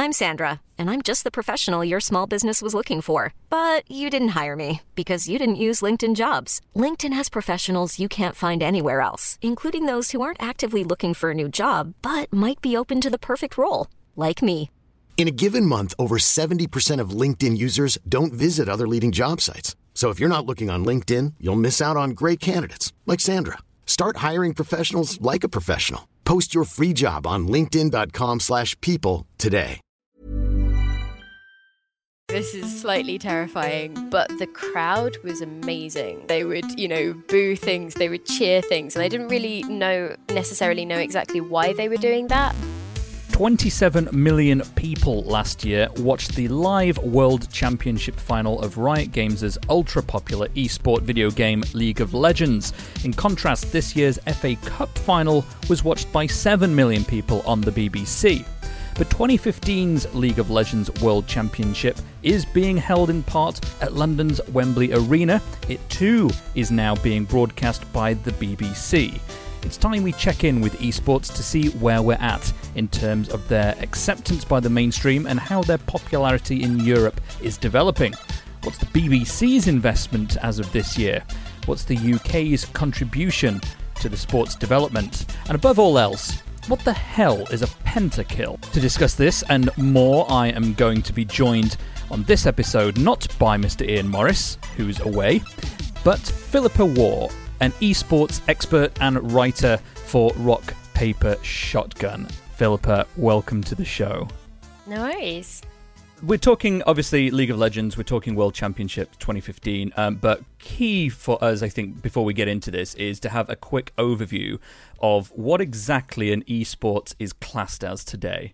I'm Sandra, and I'm just the professional your small business was looking for. But you didn't hire me because you didn't use LinkedIn Jobs. LinkedIn has professionals you can't find anywhere else, including those who aren't actively looking for a new job, but might be open to the perfect role, like me. In a given month, over 70% of LinkedIn users don't visit other leading job sites. So if you're not looking on LinkedIn, you'll miss out on great candidates like Sandra. Start hiring professionals like a professional. Post your free job on linkedin.com/people today. This is slightly terrifying, but the crowd was amazing. They would, boo things, they would cheer things, and I didn't really necessarily know exactly why they were doing that. 27 million people last year watched the live World Championship final of Riot Games' ultra-popular esport video game League of Legends. In contrast, this year's FA Cup final was watched by 7 million people on the BBC. But 2015's League of Legends World Championship is being held in part at London's Wembley Arena. It too is now being broadcast by the BBC. It's time we check in with esports to see where we're at in terms of their acceptance by the mainstream and how their popularity in Europe is developing. What's the BBC's investment as of this year? What's the UK's contribution to the sport's development? And above all else, what the hell is a pentakill? To discuss this and more, I am going to be joined on this episode not by Mr. Ian Morris, who's away, but Philippa Waugh, an esports expert and writer for Rock, Paper, Shotgun. Philippa, welcome to the show. No worries. We're talking, obviously, League of Legends, we're talking World Championship 2015, but key for us, I think, before we get into this, is to have a quick overview of what exactly an esports is classed as today.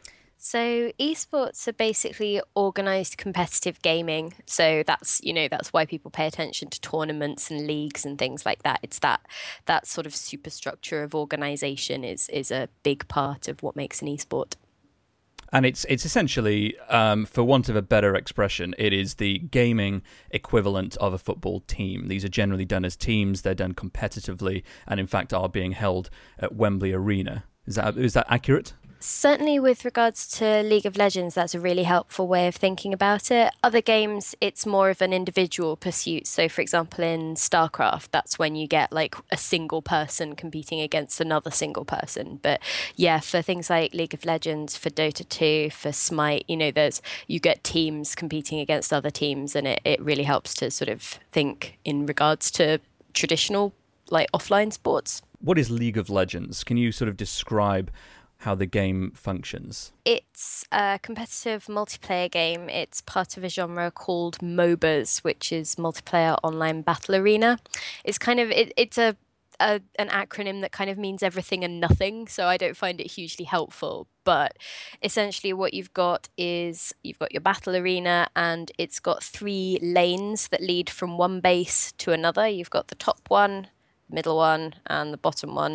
So esports are basically organised competitive gaming. So that's why people pay attention to tournaments and leagues and things like that. It's that sort of superstructure of organisation is a big part of what makes an esport. And it's essentially, for want of a better expression, it is the gaming equivalent of a football team. These are generally done as teams, they're done competitively, and in fact are being held at Wembley Arena. Is that accurate? Certainly with regards to League of Legends, that's a really helpful way of thinking about it. Other games, it's more of an individual pursuit. So, for example, in StarCraft, that's when you get like a single person competing against another single person. But yeah, for things like League of Legends, for Dota 2, for Smite, you get teams competing against other teams, and it really helps to sort of think in regards to traditional like offline sports. What is League of Legends? Can you sort of describe how the game functions? It's a competitive multiplayer game. It's part of a genre called MOBAs, which is Multiplayer Online Battle Arena. It's kind of it's an acronym that kind of means everything and nothing, so I don't find it hugely helpful. But essentially what you've got is you've got your battle arena, and it's got 3 lanes that lead from one base to another. You've got the top one, middle one, and the bottom one.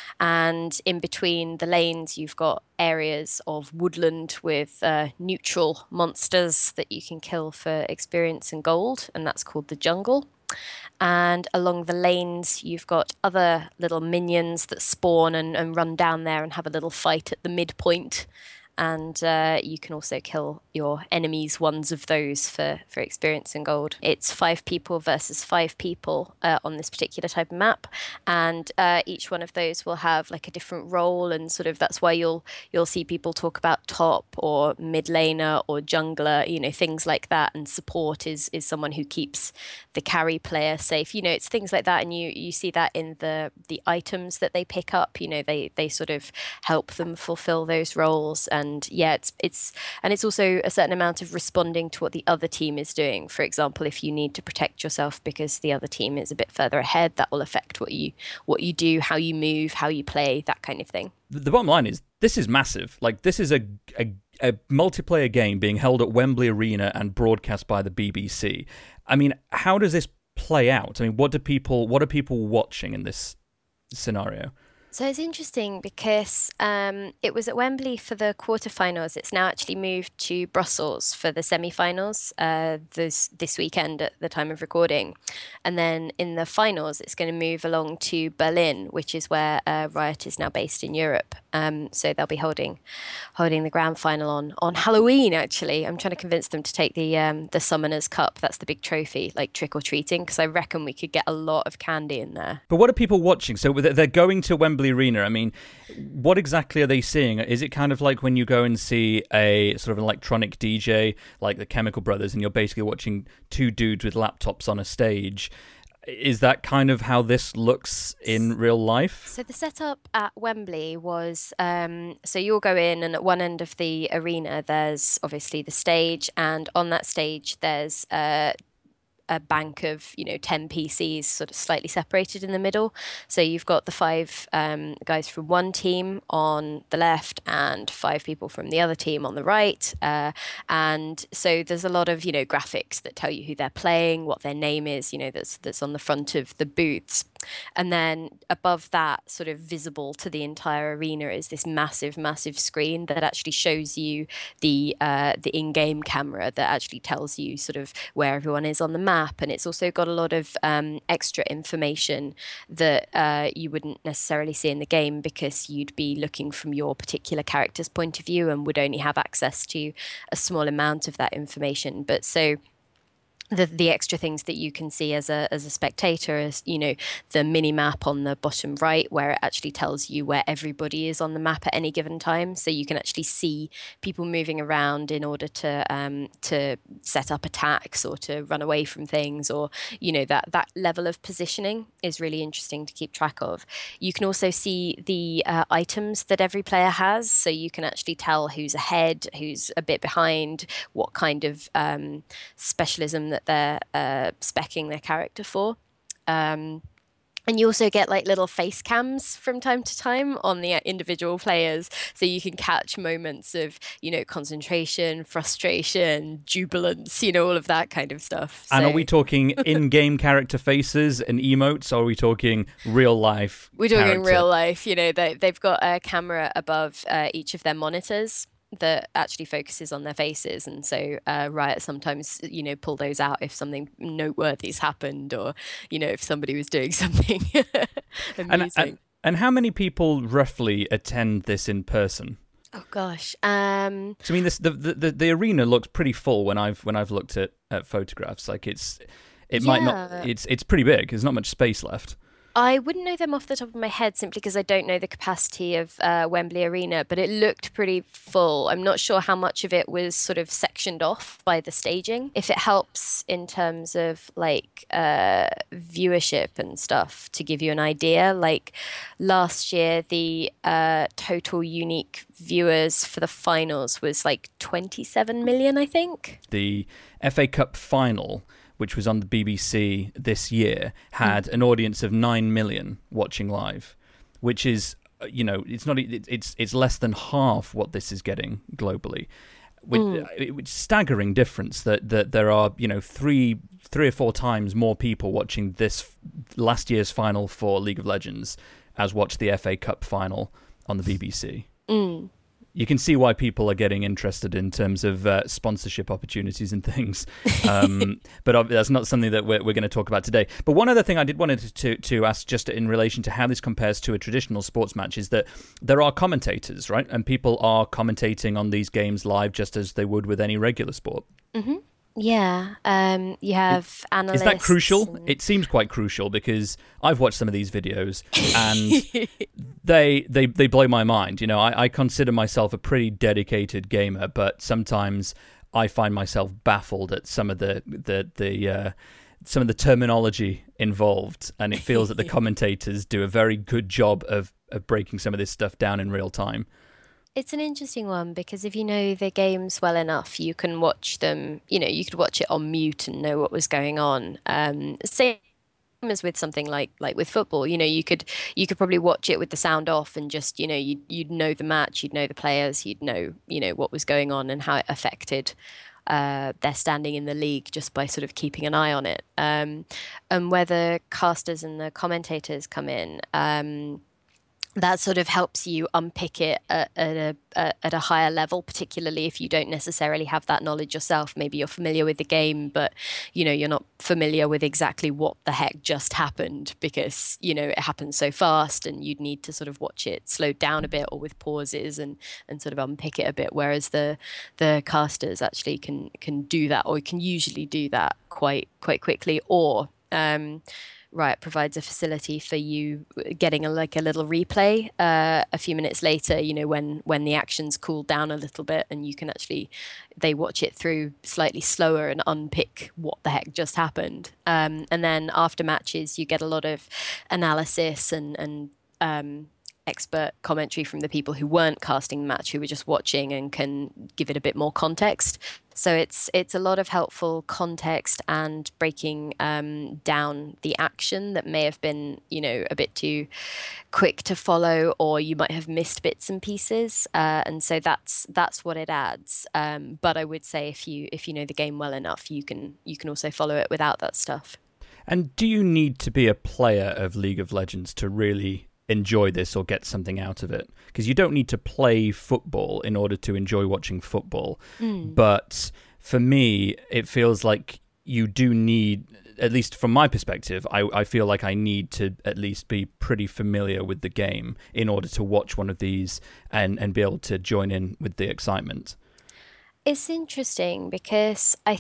And in between the lanes, you've got areas of woodland with neutral monsters that you can kill for experience and gold, and that's called the jungle. And along the lanes, you've got other little minions that spawn and run down there and have a little fight at the midpoint. And you can also kill your enemies, ones of those, for experience and gold. It's 5 people versus 5 people on this particular type of map, and each one of those will have like a different role, and sort of that's why you'll see people talk about top or mid laner or jungler, things like that. And support is someone who keeps the carry player safe. It's things like that, and you see that in the items that they pick up. They sort of help them fulfill those roles. And yeah, it's also a certain amount of responding to what the other team is doing. For example, if you need to protect yourself because the other team is a bit further ahead, that will affect what you do, how you move, how you play, that kind of thing. The bottom line is this is massive. Like, this is a multiplayer game being held at Wembley Arena and broadcast by the BBC. I mean, how does this play out? I mean, what are people watching in this scenario? So it's interesting because it was at Wembley for the quarterfinals. It's now actually moved to Brussels for the semi-finals this weekend at the time of recording. And then in the finals, it's going to move along to Berlin, which is where Riot is now based in Europe. So they'll be holding the grand final on Halloween, actually. I'm trying to convince them to take the Summoners Cup. That's the big trophy, like trick-or-treating, because I reckon we could get a lot of candy in there. But what are people watching? So they're going to Wembley Arena. I mean, what exactly are they seeing? Is it kind of like when you go and see a sort of electronic DJ like the Chemical Brothers and you're basically watching two dudes with laptops on a stage? Is that kind of how this looks in real life? So the setup at Wembley was, so you'll go in and at one end of the arena, there's obviously the stage, and on that stage there's a bank of 10 PCs sort of slightly separated in the middle. So you've got the five guys from one team on the left and five people from the other team on the right. And so there's a lot of graphics that tell you who they're playing, what their name is, that's on the front of the booths. And then above that, sort of visible to the entire arena, is this massive screen that actually shows you the in-game camera that actually tells you sort of where everyone is on the map. And it's also got a lot of extra information that you wouldn't necessarily see in the game, because you'd be looking from your particular character's point of view and would only have access to a small amount of that information. But so the extra things that you can see as a spectator is, the mini map on the bottom right, where it actually tells you where everybody is on the map at any given time. So you can actually see people moving around in order to set up attacks or to run away from things, or that level of positioning is really interesting to keep track of. You can also see the items that every player has, so you can actually tell who's ahead, who's a bit behind, what kind of specialism that they're speccing their character for. And you also get like little face cams from time to time on the individual players, so you can catch moments of concentration, frustration, jubilance, all of that kind of stuff. And are we talking in-game character faces and emotes, or are we talking real life? We're talking real life. They've got a camera above each of their monitors that actually focuses on their faces, and so Riot sometimes pull those out if something noteworthy's happened, or if somebody was doing something amusing. And how many people roughly attend this in person? Oh gosh. So I mean, the arena looks pretty full when I've looked at photographs. Like might not. It's pretty big. There's not much space left. I wouldn't know them off the top of my head, simply because I don't know the capacity of Wembley Arena, but it looked pretty full. I'm not sure how much of it was sort of sectioned off by the staging. If it helps in terms of like viewership and stuff, to give you an idea, like last year the total unique viewers for the finals was like 27 million, I think. The FA Cup final, which was on the BBC this year, had an audience of 9 million watching live, which is, it's less than half what this is getting globally. It's staggering difference that there are, 3 or 4 times more people watching this last year's final for League of Legends as watched the FA Cup final on the BBC. You can see why people are getting interested in terms of sponsorship opportunities and things. But that's not something that we're going to talk about today. But one other thing I wanted to ask, just in relation to how this compares to a traditional sports match, is that there are commentators, right? And people are commentating on these games live just as they would with any regular sport. Mm-hmm. Yeah, you have analysts. Is that crucial? It seems quite crucial, because I've watched some of these videos and they blow my mind. I consider myself a pretty dedicated gamer, but sometimes I find myself baffled at some of the terminology involved, and it feels that the commentators do a very good job of breaking some of this stuff down in real time. It's an interesting one, because if you know the games well enough, you can watch them, you could watch it on mute and know what was going on. Same as with something like with football, you could probably watch it with the sound off and just, you'd know the match, you'd know the players, you'd know, what was going on and how it affected their standing in the league just by sort of keeping an eye on it. And where the casters and the commentators come in, that sort of helps you unpick it at a higher level, particularly if you don't necessarily have that knowledge yourself. Maybe you're familiar with the game, but you're not familiar with exactly what the heck just happened, because it happens so fast, and you'd need to sort of watch it slowed down a bit or with pauses and sort of unpick it a bit. Whereas the casters actually can do that, or can usually do that quite quickly, or Riot provides a facility for you getting a little replay a few minutes later, when the action's cooled down a little bit, and you can they watch it through slightly slower and unpick what the heck just happened. And then after matches, you get a lot of analysis and expert commentary from the people who weren't casting the match, who were just watching, and can give it a bit more context. So it's a lot of helpful context and breaking down the action that may have been, a bit too quick to follow, or you might have missed bits and pieces. And so that's what it adds. But I would say if you know the game well enough, you can also follow it without that stuff. And do you need to be a player of League of Legends to really enjoy this or get something out of it? Because you don't need to play football in order to enjoy watching football. But for me, it feels like you do need, at least from my perspective, I feel like I need to at least be pretty familiar with the game in order to watch one of these and be able to join in with the excitement. It's interesting because I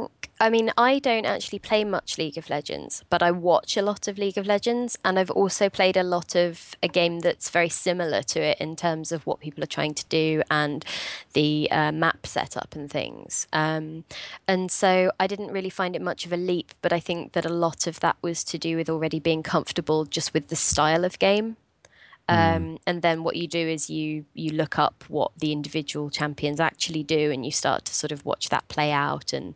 don't actually play much League of Legends, but I watch a lot of League of Legends, and I've also played a lot of a game that's very similar to it in terms of what people are trying to do and the map setup and things. And so I didn't really find it much of a leap, but I think that a lot of that was to do with already being comfortable just with the style of game. And then what you do is you look up what the individual champions actually do, and you start to sort of watch that play out. And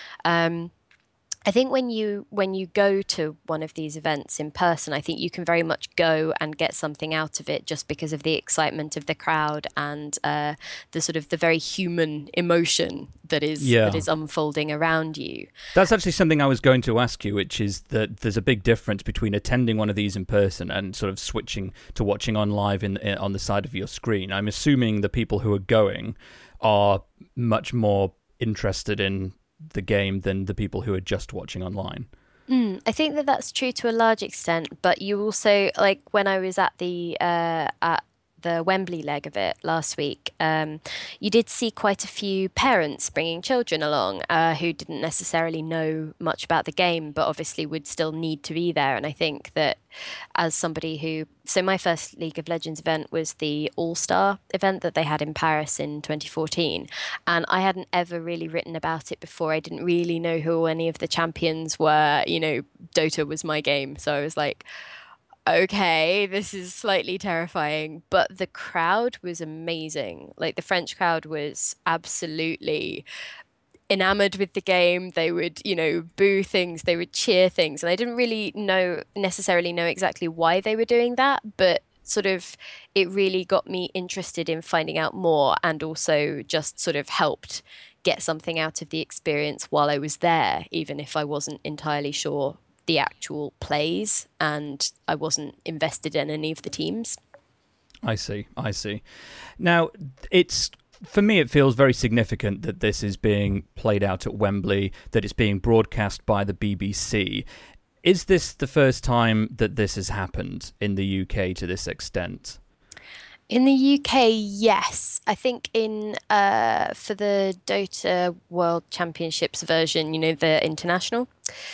I think when you go to one of these events in person, I think you can very much go and get something out of it just because of the excitement of the crowd and the sort of the very human emotion that is unfolding around you. That's actually something I was going to ask you, which is that there's a big difference between attending one of these in person and sort of switching to watching on live on the side of your screen. I'm assuming the people who are going are much more interested in the game than the people who are just watching online. I think that that's true to a large extent, but you also, like when I was at the Wembley leg of it last week, you did see quite a few parents bringing children along who didn't necessarily know much about the game, but obviously would still need to be there. And I think that as somebody so my first League of Legends event was the All-Star event that they had in Paris in 2014. And I hadn't ever really written about it before. I didn't really know who any of the champions were. Dota was my game. So I was like, okay, this is slightly terrifying, but the crowd was amazing. Like the French crowd was absolutely enamored with the game. They would, boo things, they would cheer things. And I didn't really necessarily know exactly why they were doing that, but sort of it really got me interested in finding out more, and also just sort of helped get something out of the experience while I was there, even if I wasn't entirely sure the actual plays and I wasn't invested in any of the teams. I see. Now, for me, it feels very significant that this is being played out at Wembley, that it's being broadcast by the BBC. Is this the first time that this has happened in the UK to this extent? In the UK, yes. I think for the Dota World Championships version, the international,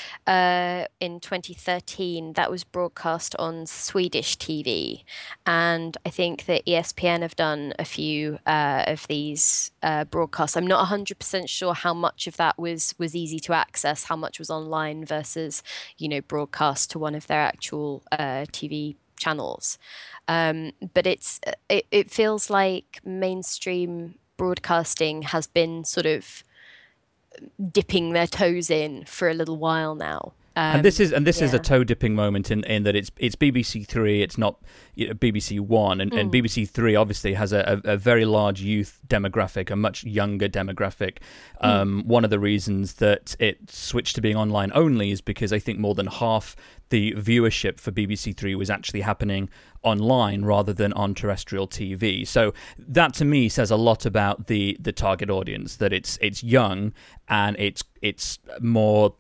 in 2013, that was broadcast on Swedish TV. And I think that ESPN have done a few of these broadcasts. I'm not 100% sure how much of that was easy to access, how much was online versus, broadcast to one of their actual TV channels. But it feels like mainstream broadcasting has been sort of dipping their toes in for a little while now. And this is a toe dipping moment in that it's BBC Three, it's not BBC One, and BBC Three obviously has a very large youth demographic, a much younger demographic. One of the reasons that it switched to being online only is because I think more than half the viewership for BBC Three was actually happening online rather than on terrestrial TV. So that to me says a lot about the target audience, that it's young and it's more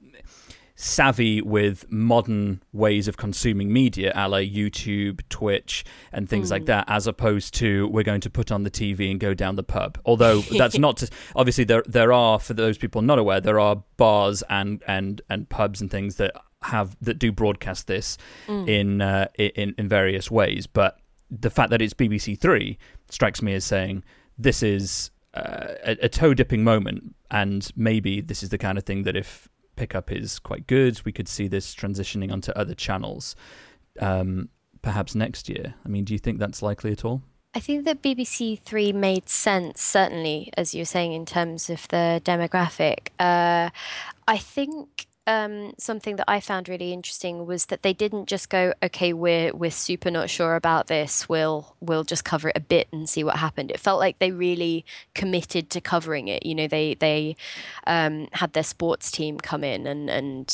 savvy with modern ways of consuming media, a la YouTube, Twitch, and things like that, as opposed to we're going to put on the TV and go down the pub. Although that's not to, obviously there are, for those people not aware, there are bars and pubs and things that do broadcast this in various ways. But the fact that it's BBC Three strikes me as saying this is a toe dipping moment, and maybe this is the kind of thing that if pickup is quite good, we could see this transitioning onto other channels perhaps next year. I mean, do you think that's likely at all? I think that BBC Three made sense, certainly, as you were saying, in terms of the demographic. I think something that I found really interesting was that they didn't just go, okay, we're super not sure about this, we'll just cover it a bit and see what happened. It felt like they really committed to covering it. You know, they had their sports team come in and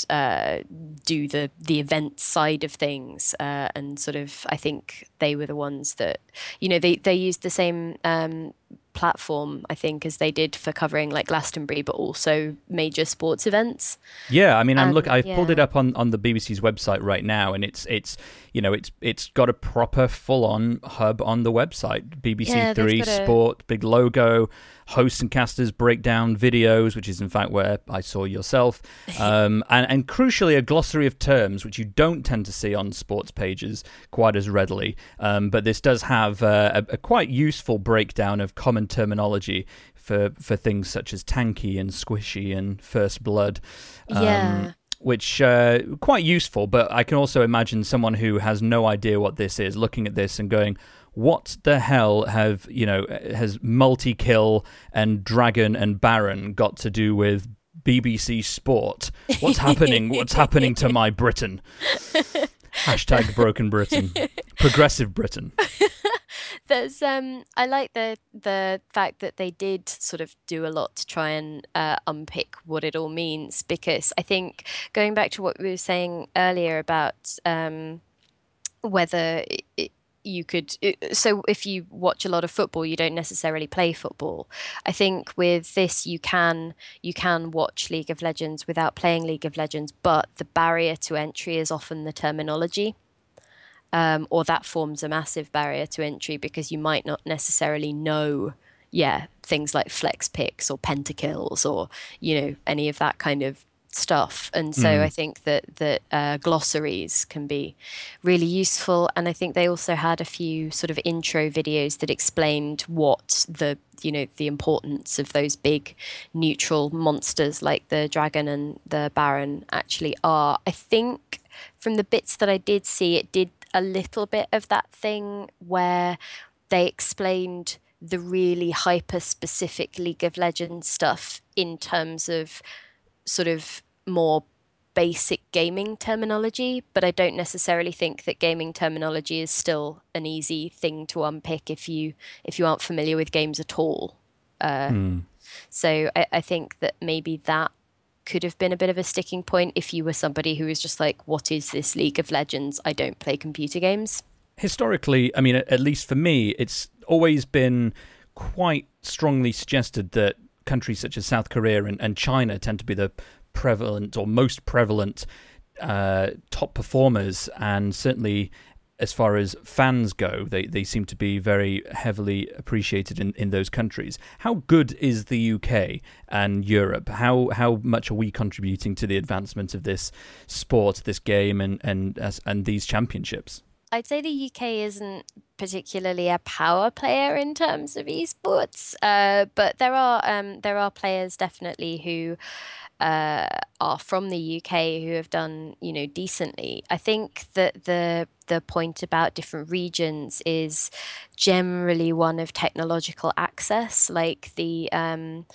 do the event side of things, and sort of, I think they were the ones that, you know, they used the same platform, I think, as they did for covering like Glastonbury, but also major sports events. Yeah, I mean, I've pulled it up on the BBC's website right now, and it's got a proper full-on hub on the website. BBC Three Sport, big logo, hosts and casters break down videos, which is in fact where I saw yourself, and crucially a glossary of terms, which you don't tend to see on sports pages quite as readily. But this does have a quite useful breakdown of common terminology for things such as tanky and squishy and first blood. Which quite useful, but I can also imagine someone who has no idea what this is looking at this and going, what the hell has multi-kill and dragon and baron got to do with BBC Sport? What's happening? What's happening to my Britain? Hashtag broken Britain. Progressive Britain. There's I like the fact that they did sort of do a lot to try and unpick what it all means, because I think, going back to what we were saying earlier about whether you could, so if you watch a lot of football, you don't necessarily play football. I think with this you can watch League of Legends without playing League of Legends, but the barrier to entry is often the terminology. Or that forms a massive barrier to entry, because you might not necessarily know, things like flex picks or pentakills or, any of that kind of stuff. And so I think that glossaries can be really useful. And I think they also had a few sort of intro videos that explained what the importance of those big neutral monsters like the dragon and the baron actually are. I think from the bits that I did see, it did a little bit of that thing where they explained the really hyper specific League of Legends stuff in terms of sort of more basic gaming terminology, but I don't necessarily think that gaming terminology is still an easy thing to unpick if you aren't familiar with games at all. So I think that maybe that could have been a bit of a sticking point if you were somebody who was just like, what is this League of Legends? I don't play computer games. Historically, I mean, at least for me, it's always been quite strongly suggested that countries such as South Korea and China tend to be the prevalent or most prevalent top performers, and certainly as far as fans go, they seem to be very heavily appreciated in those countries. How good is the UK and Europe? How much are we contributing to the advancement of this sport, this game, and these championships? I'd say the UK isn't particularly a power player in terms of esports, but there are players definitely who are from the UK who have done decently. I think that the point about different regions is generally one of technological access. Like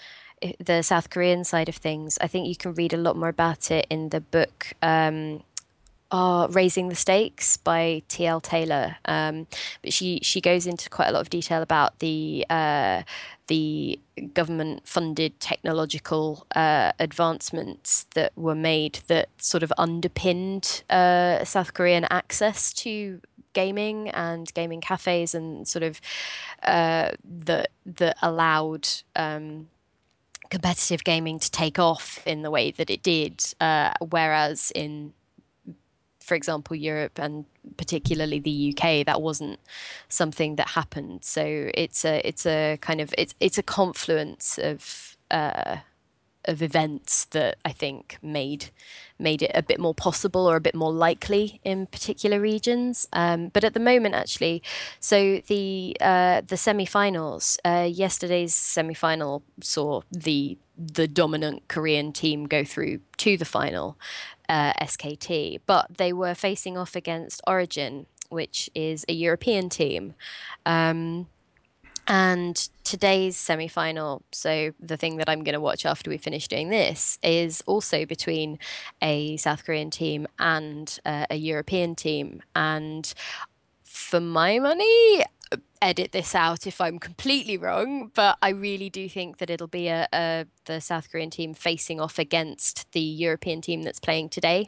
the South Korean side of things, I think you can read a lot more about it in the book Raising the Stakes by T.L. Taylor. But she goes into quite a lot of detail about the government-funded technological advancements that were made that sort of underpinned South Korean access to gaming and gaming cafes, and sort of that allowed competitive gaming to take off in the way that it did, whereas in, for example, Europe and particularly the UK, that wasn't something that happened. So it's a confluence of events that I think made it a bit more possible or a bit more likely in particular regions. But at the moment, actually, so the semi-finals, yesterday's semi-final saw the dominant Korean team go through to the final, SKT, but they were facing off against Origin, which is a European team. And today's semi-final, so the thing that I'm going to watch after we finish doing this, is also between a South Korean team and a European team. And for my money, edit this out if I'm completely wrong, but I really do think that it'll be the South Korean team facing off against the European team that's playing today.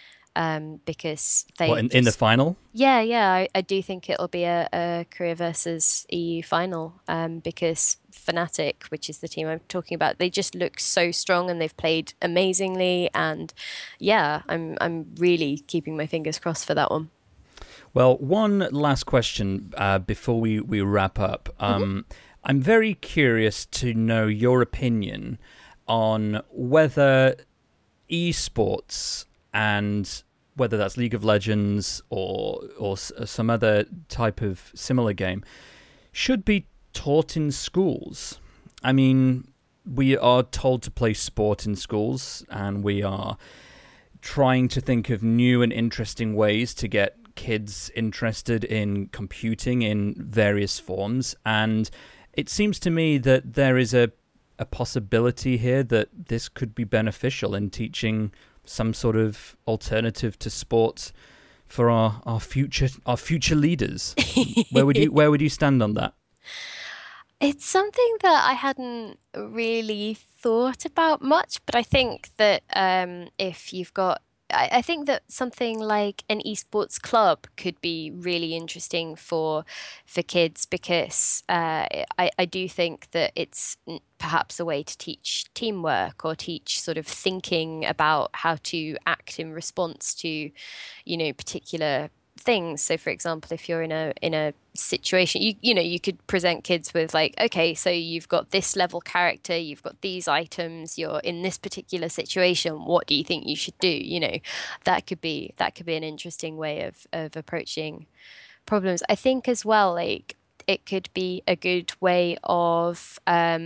Because they in the final? Yeah, I do think it'll be a Korea versus EU final, because Fnatic, which is the team I'm talking about, they just look so strong and they've played amazingly, and yeah, I'm really keeping my fingers crossed for that one. Well, one last question before we wrap up. I'm very curious to know your opinion on whether esports, and whether that's League of Legends or some other type of similar game, should be taught in schools. I mean, we are told to play sport in schools, and we are trying to think of new and interesting ways to get kids interested in computing in various forms. And it seems to me that there is a possibility here that this could be beneficial in teaching some sort of alternative to sports for our future leaders. Where would you stand on that? It's something that I hadn't really thought about much, but I think that if you've got, I think that something like an esports club could be really interesting for kids, because I do think that it's perhaps a way to teach teamwork or teach sort of thinking about how to act in response to, particular things. So for example, if you're in a situation, you could present kids with like, okay, so you've got this level character, you've got these items, you're in this particular situation, what do you think you should do? That could be an interesting way of approaching problems. I think as well, like, it could be a good way of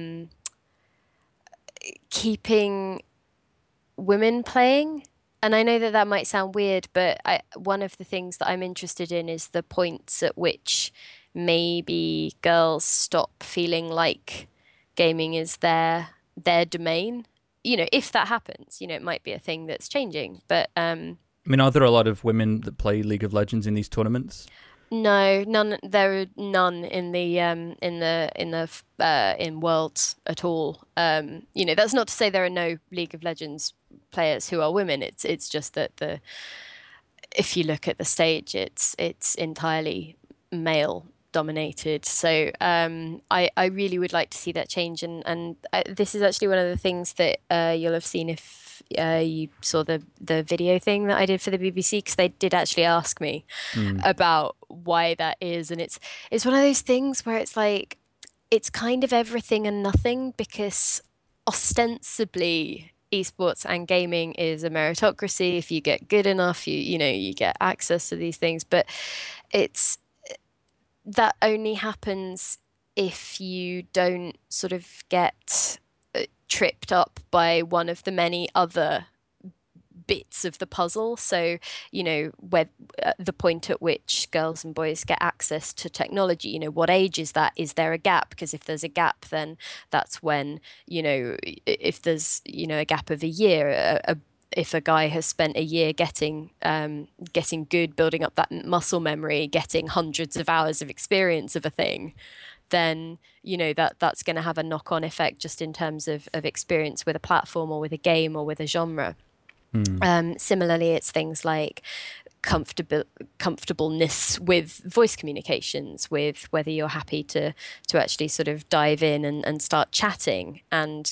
keeping women playing. And I know that might sound weird, but one of the things that I'm interested in is the points at which maybe girls stop feeling like gaming is their domain. If that happens, it might be a thing that's changing. But I mean, are there a lot of women that play League of Legends in these tournaments? No, none. There are none in Worlds at all. That's not to say there are no League of Legends players who are women. It's just that if you look at the stage, it's entirely male dominated. So I really would like to see that change, and this is actually one of the things that you'll have seen if you saw the video thing that I did for the BBC, because they did actually ask me about why that is, and it's one of those things where it's like, it's kind of everything and nothing, because ostensibly esports and gaming is a meritocracy. If you get good enough, you get access to these things, but that only happens if you don't sort of get tripped up by one of the many other bits of the puzzle. So, where the point at which girls and boys get access to technology, what age is that? Is there a gap? Because if there's a gap, then that's when, if there's, a gap of a year, if a guy has spent a year getting good, building up that muscle memory, getting hundreds of hours of experience of a thing, then that's going to have a knock-on effect just in terms of experience with a platform or with a game or with a genre. Similarly, it's things like comfortableness with voice communications, with whether you're happy to actually sort of dive in and start chatting. And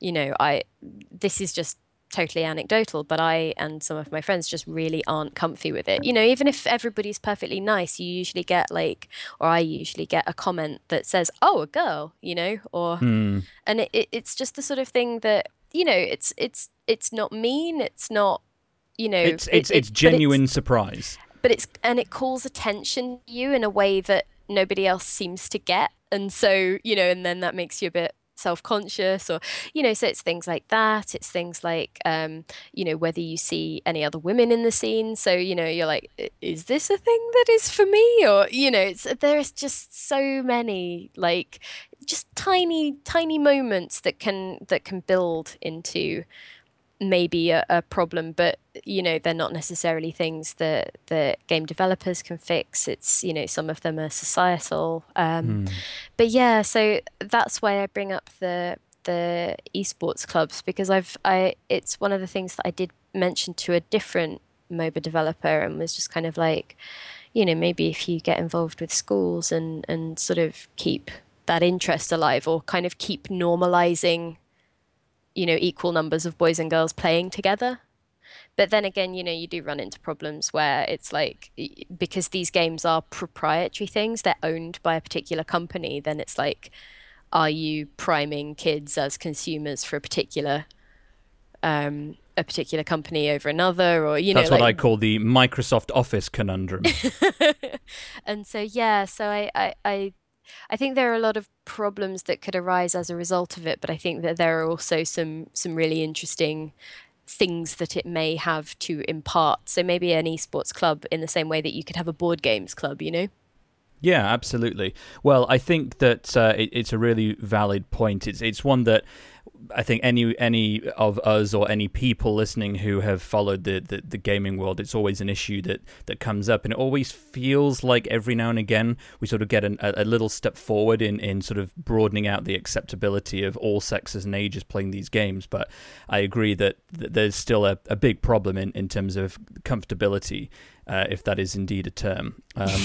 this is just totally anecdotal, but I and some of my friends just really aren't comfy with it. Even if everybody's perfectly nice, you usually get I usually get a comment that says, "Oh, a girl," or and it's just the sort of thing that it's not mean, it's not it's genuine surprise, but it calls attention to you in a way that nobody else seems to get, and so and then that makes you a bit self-conscious, or so it's things like that. It's things like whether you see any other women in the scene, so you're like, is this a thing that is for me? Or there's just so many just tiny moments that can build into maybe a problem, but they're not necessarily things that game developers can fix. It's some of them are societal, but yeah, so that's why I bring up the esports clubs, because it's one of the things that I did mention to a different MOBA developer, and was just kind of like, maybe if you get involved with schools and sort of keep that interest alive, or kind of keep normalizing equal numbers of boys and girls playing together. But then again, you do run into problems where it's like, because these games are proprietary things, they're owned by a particular company, then it's like, are you priming kids as consumers for a particular company over another? Or that's what I call the Microsoft Office conundrum. And so I think there are a lot of problems that could arise as a result of it, but I think that there are also some really interesting things that it may have to impart. So maybe an esports club in the same way that you could have a board games club, Yeah, absolutely. Well, I think that it's a really valid point. It's one that I think any of us or any people listening who have followed the gaming world, it's always an issue that comes up, and it always feels like every now and again we sort of get a little step forward in sort of broadening out the acceptability of all sexes and ages playing these games. But I agree that there's still a big problem in terms of comfortability, if that is indeed a term.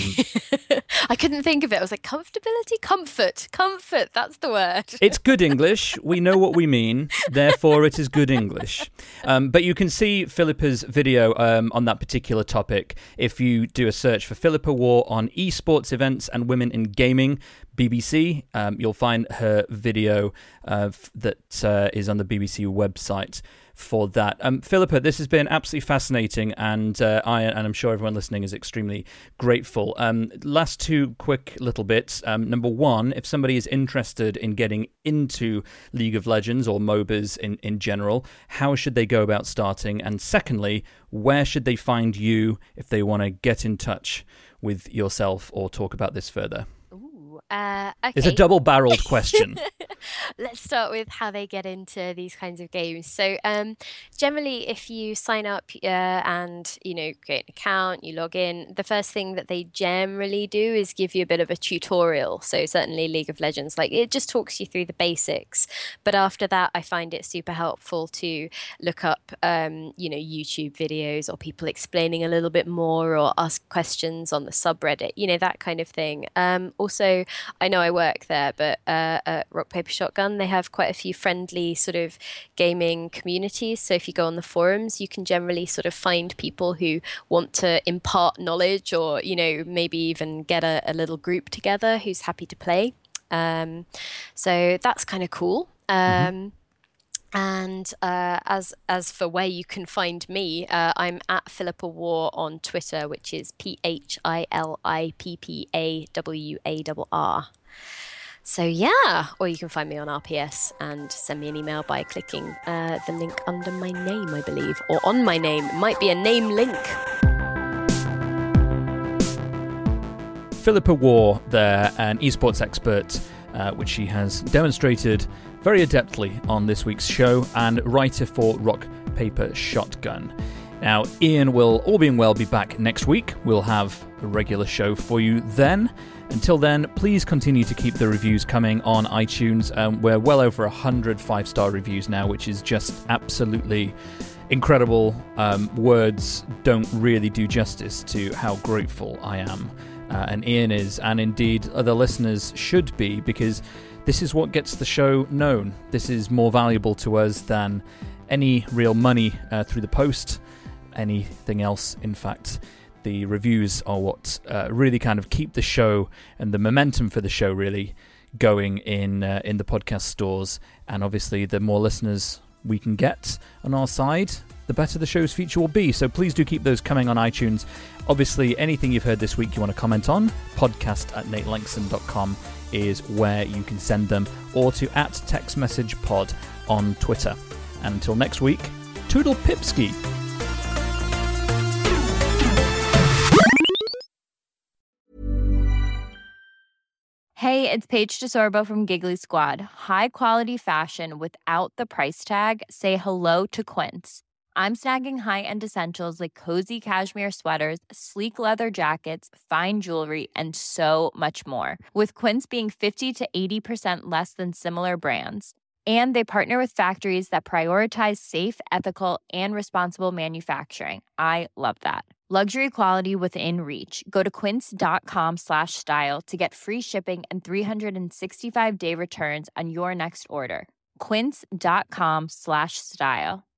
I couldn't think of it. I was like, comfortability, comfort, that's the word. It's good English. We know what we mean. Therefore, it is good English. But you can see Philippa's video on that particular topic if you do a search for Philippa War on esports events and women in gaming, BBC. You'll find her video that is on the BBC website for that. Philippa, this has been absolutely fascinating, and I'm sure everyone listening is extremely grateful. Last two quick little bits. Number one, if somebody is interested in getting into League of Legends or MOBAs in general, how should they go about starting? And secondly, where should they find you if they want to get in touch with yourself or talk about this further? Okay. It's a double-barreled question. Let's start with how they get into these kinds of games. So generally, if you sign up and create an account, you log in, the first thing that they generally do is give you a bit of a tutorial. So certainly League of Legends, it just talks you through the basics. But after that, I find it super helpful to look up YouTube videos or people explaining a little bit more, or ask questions on the subreddit, that kind of thing. Also, I know I work there, but at Rock Paper Shotgun, they have quite a few friendly sort of gaming communities. So if you go on the forums, you can generally sort of find people who want to impart knowledge, or maybe even get a little group together who's happy to play. So that's kind of cool. And as for where you can find me, I'm at Philippa War on Twitter, which is PhilippaWarr. So yeah, or you can find me on RPS and send me an email by clicking the link under my name, I believe, or on my name. It might be a name link. Philippa Waugh there, an esports expert, which she has demonstrated very adeptly on this week's show, and writer for Rock, Paper, Shotgun. Now, Ian will, all being well, be back next week. We'll have a regular show for you then. Until then, please continue to keep the reviews coming on iTunes. We're well over 100 5-star reviews now, which is just absolutely incredible. Words don't really do justice to how grateful I am. And Ian is, and indeed other listeners should be, because this is what gets the show known. This is more valuable to us than any real money through the post, anything else. In fact, the reviews are what really kind of keep the show and the momentum for the show really going in the podcast stores. And obviously, the more listeners we can get on our side, the better the show's future will be. So please do keep those coming on iTunes. Obviously, anything you've heard this week you want to comment on, podcast@natelanxon.com is where you can send them, or to @TextMessagePod on Twitter. And until next week, Toodle Pipski. Hey, it's Paige DeSorbo from Giggly Squad. High quality fashion without the price tag. Say hello to Quince. I'm snagging high-end essentials like cozy cashmere sweaters, sleek leather jackets, fine jewelry, and so much more. With Quince being 50 to 80% less than similar brands. And they partner with factories that prioritize safe, ethical, and responsible manufacturing. I love that. Luxury quality within reach. Go to quince.com/style to get free shipping and 365-day returns on your next order. Quince.com/style.